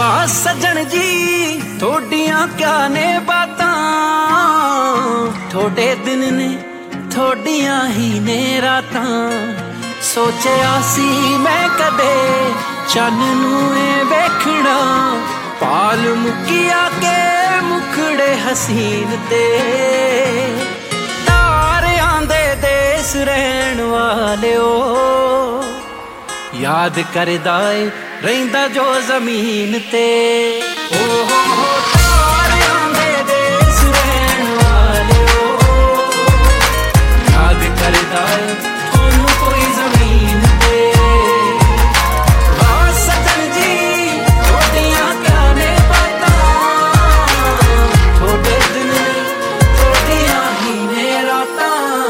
वाह सजन जी थोड़ियां क्या ने बातां, थोड़े दिन ने थोड़ियां ही ने रातां। सोचिया सी मैं कदे चन्न नूं वेखना, पाल मुकिया के मुखड़े हसीन ते। तारियां दे देस रहन वालिओ याद करदा ए रहिंदा जो जमीन ते। ओ हो तारियां दे देस रहन वालिओ याद करदा ए थानू कोई जमीन ते। वाह सजन जी थोड़ियां क्या ने बातां, थोड़े दिन थोड़ियां ही ने रातां।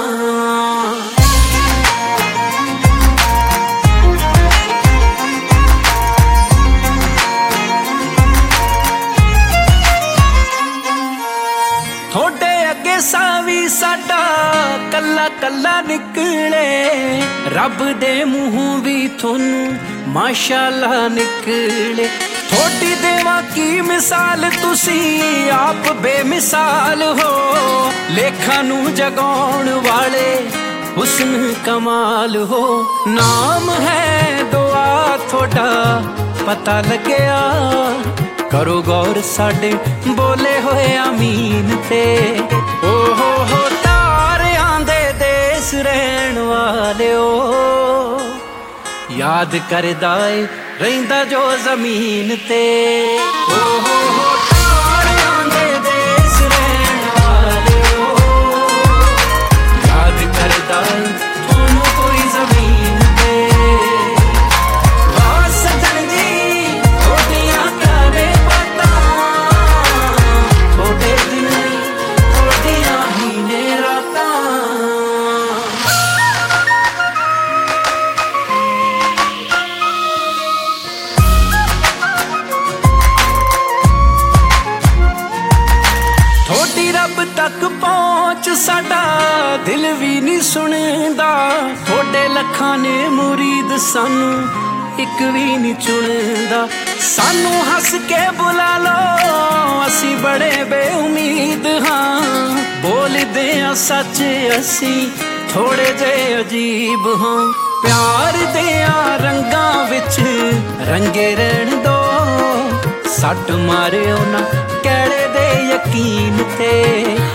थोड़े अगे सावी साडा कल्ला कल्ला निकले, रब दे मुंहों भी थोनू माशाअल्लाह निकले। थोड़ी देवा की मिसाल तुसी आप बेमिसाल हो, लेखा नू जगाउण वाले हुस्न कमाल हो। नाम है दुआ थोड़ा पता लगया, करो गौर साडे बोले होए आमीन ते। ओ हो तारियां दे देस रहन वालिओ याद करदा ए रहिंदा जो जमीन ते। ओ हो तारियां दे देस रहन वालिओ याद करदा ए थानू कोई जमीन ते। वाह सजन जी थोड़ियां क्या ने बातां, थोड़े दिन थोड़ियां ही ने रातां। थोड़ी रब तक पहुंच साडा दिल भी नहीं सुनदा, थोड़े लखां ने मुरीद सानू एक भी नहीं चुनदा। सानू हस के बुला लो असी बड़े बेउमीद हाँ, बोलदे आ सच असी थोड़े जे अजीब हाँ। प्यार दियां रंगां विच रंगे रहन दो, सट मारियो ना कैड़े दे यकीन ते।